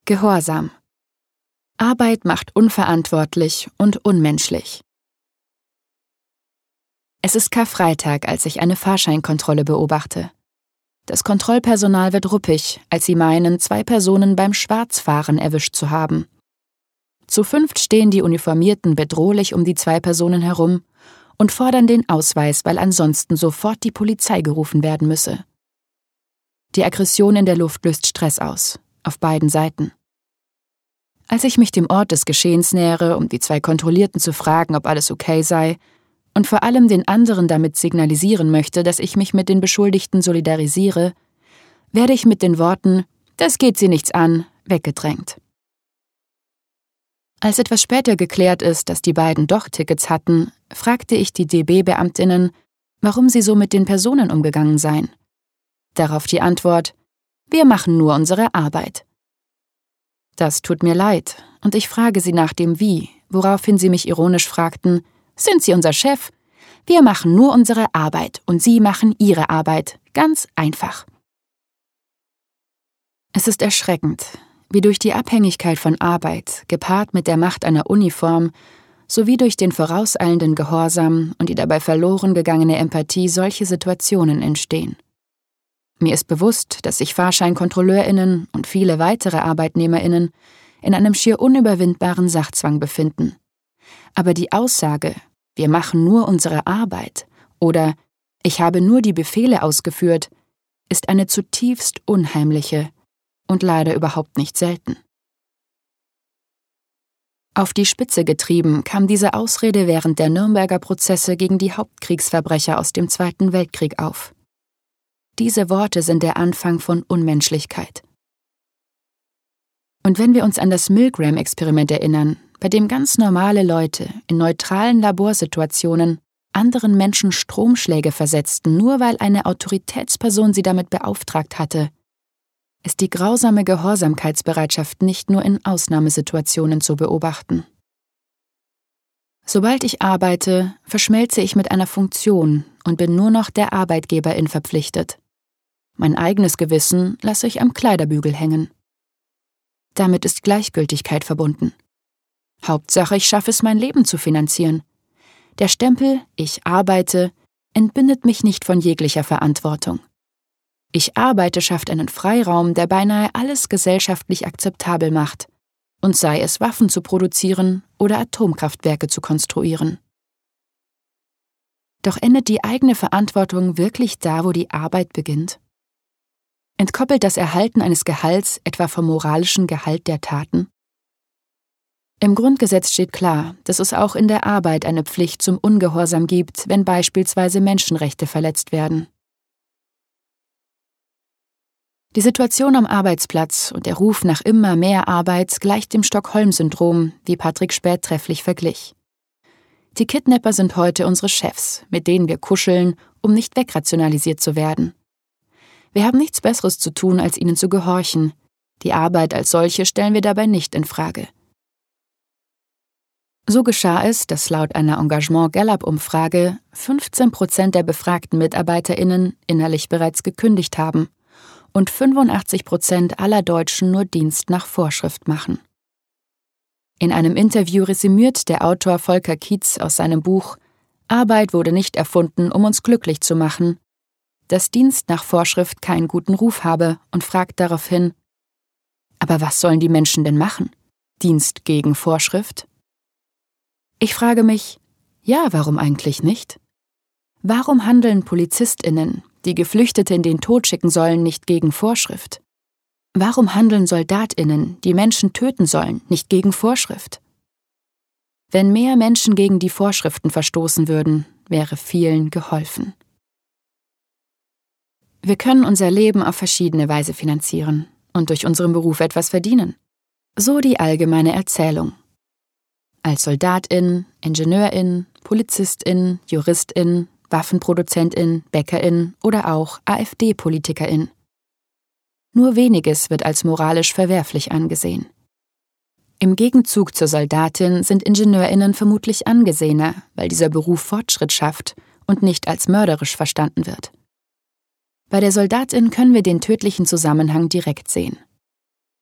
Gehorsam. Arbeit macht unverantwortlich und unmenschlich. Es ist Karfreitag, als ich eine Fahrscheinkontrolle beobachte. Das Kontrollpersonal wird ruppig, als sie meinen, 2 Personen beim Schwarzfahren erwischt zu haben. Zu 5 stehen die Uniformierten bedrohlich um die 2 Personen herum und fordern den Ausweis, weil ansonsten sofort die Polizei gerufen werden müsse. Die Aggression in der Luft löst Stress aus, auf beiden Seiten. Als ich mich dem Ort des Geschehens nähere, um die 2 Kontrollierten zu fragen, ob alles okay sei, und vor allem den anderen damit signalisieren möchte, dass ich mich mit den Beschuldigten solidarisiere, werde ich mit den Worten „Das geht sie nichts an“ weggedrängt. Als etwas später geklärt ist, dass die beiden doch Tickets hatten, fragte ich die DB-Beamtinnen, warum sie so mit den Personen umgegangen seien. Darauf die Antwort: „Wir machen nur unsere Arbeit.“ Das tut mir leid, und ich frage sie nach dem Wie, woraufhin sie mich ironisch fragten: „Sind Sie unser Chef? Wir machen nur unsere Arbeit und Sie machen Ihre Arbeit. Ganz einfach.“ Es ist erschreckend, wie durch die Abhängigkeit von Arbeit, gepaart mit der Macht einer Uniform, sowie durch den vorauseilenden Gehorsam und die dabei verloren gegangene Empathie solche Situationen entstehen. Mir ist bewusst, dass sich FahrscheinkontrolleurInnen und viele weitere ArbeitnehmerInnen in einem schier unüberwindbaren Sachzwang befinden. Aber die Aussage, wir machen nur unsere Arbeit oder ich habe nur die Befehle ausgeführt, ist eine zutiefst unheimliche und leider überhaupt nicht selten. Auf die Spitze getrieben kam diese Ausrede während der Nürnberger Prozesse gegen die Hauptkriegsverbrecher aus dem Zweiten Weltkrieg auf. Diese Worte sind der Anfang von Unmenschlichkeit. Und wenn wir uns an das Milgram-Experiment erinnern, bei dem ganz normale Leute in neutralen Laborsituationen anderen Menschen Stromschläge versetzten, nur weil eine Autoritätsperson sie damit beauftragt hatte, ist die grausame Gehorsamkeitsbereitschaft nicht nur in Ausnahmesituationen zu beobachten. Sobald ich arbeite, verschmelze ich mit einer Funktion und bin nur noch der Arbeitgeberin verpflichtet. Mein eigenes Gewissen lasse ich am Kleiderbügel hängen. Damit ist Gleichgültigkeit verbunden. Hauptsache, ich schaffe es, mein Leben zu finanzieren. Der Stempel „Ich arbeite“ entbindet mich nicht von jeglicher Verantwortung. Ich arbeite schafft einen Freiraum, der beinahe alles gesellschaftlich akzeptabel macht, und sei es Waffen zu produzieren oder Atomkraftwerke zu konstruieren. Doch endet die eigene Verantwortung wirklich da, wo die Arbeit beginnt? Entkoppelt das Erhalten eines Gehalts etwa vom moralischen Gehalt der Taten? Im Grundgesetz steht klar, dass es auch in der Arbeit eine Pflicht zum Ungehorsam gibt, wenn beispielsweise Menschenrechte verletzt werden. Die Situation am Arbeitsplatz und der Ruf nach immer mehr Arbeit gleicht dem Stockholm-Syndrom, wie Patrick Späth trefflich verglich. Die Kidnapper sind heute unsere Chefs, mit denen wir kuscheln, um nicht wegrationalisiert zu werden. Wir haben nichts Besseres zu tun, als ihnen zu gehorchen. Die Arbeit als solche stellen wir dabei nicht in Frage. So geschah es, dass laut einer Engagement-Gallup-Umfrage 15% der befragten MitarbeiterInnen innerlich bereits gekündigt haben und 85% aller Deutschen nur Dienst nach Vorschrift machen. In einem Interview resümiert der Autor Volker Kietz aus seinem Buch „Arbeit wurde nicht erfunden, um uns glücklich zu machen“, dass Dienst nach Vorschrift keinen guten Ruf habe und fragt daraufhin: „Aber was sollen die Menschen denn machen? Dienst gegen Vorschrift?“ Ich frage mich, ja, warum eigentlich nicht? Warum handeln PolizistInnen, die Geflüchtete in den Tod schicken sollen, nicht gegen Vorschrift? Warum handeln SoldatInnen, die Menschen töten sollen, nicht gegen Vorschrift? Wenn mehr Menschen gegen die Vorschriften verstoßen würden, wäre vielen geholfen. Wir können unser Leben auf verschiedene Weise finanzieren und durch unseren Beruf etwas verdienen. So die allgemeine Erzählung. Als Soldatin, Ingenieurin, Polizistin, Juristin, Waffenproduzentin, Bäckerin oder auch AfD-Politikerin. Nur weniges wird als moralisch verwerflich angesehen. Im Gegenzug zur Soldatin sind IngenieurInnen vermutlich angesehener, weil dieser Beruf Fortschritt schafft und nicht als mörderisch verstanden wird. Bei der Soldatin können wir den tödlichen Zusammenhang direkt sehen.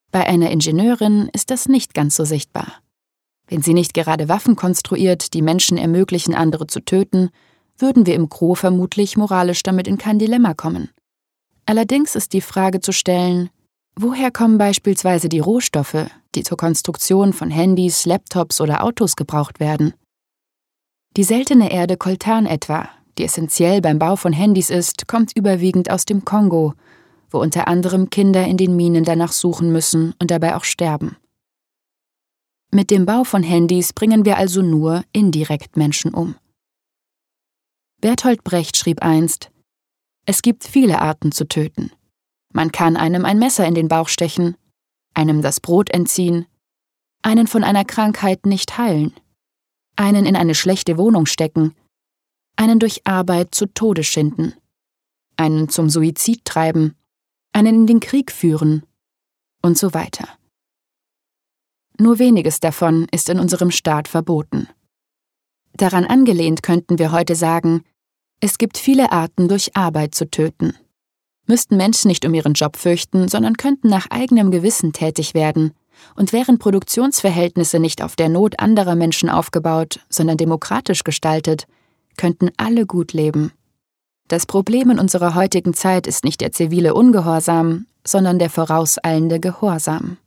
Bei einer Ingenieurin ist das nicht ganz so sichtbar. Wenn sie nicht gerade Waffen konstruiert, die Menschen ermöglichen, andere zu töten, würden wir im Gros vermutlich moralisch damit in kein Dilemma kommen. Allerdings ist die Frage zu stellen, woher kommen beispielsweise die Rohstoffe, die zur Konstruktion von Handys, Laptops oder Autos gebraucht werden? Die seltene Erde Coltan etwa, die essentiell beim Bau von Handys ist, kommt überwiegend aus dem Kongo, wo unter anderem Kinder in den Minen danach suchen müssen und dabei auch sterben. Mit dem Bau von Handys bringen wir also nur indirekt Menschen um. Bertolt Brecht schrieb einst: Es gibt viele Arten zu töten. Man kann einem ein Messer in den Bauch stechen, einem das Brot entziehen, einen von einer Krankheit nicht heilen, einen in eine schlechte Wohnung stecken, einen durch Arbeit zu Tode schinden, einen zum Suizid treiben, einen in den Krieg führen und so weiter. Nur weniges davon ist in unserem Staat verboten. Daran angelehnt könnten wir heute sagen, es gibt viele Arten, durch Arbeit zu töten. Müssten Menschen nicht um ihren Job fürchten, sondern könnten nach eigenem Gewissen tätig werden, und wären Produktionsverhältnisse nicht auf der Not anderer Menschen aufgebaut, sondern demokratisch gestaltet, könnten alle gut leben. Das Problem in unserer heutigen Zeit ist nicht der zivile Ungehorsam, sondern der vorauseilende Gehorsam.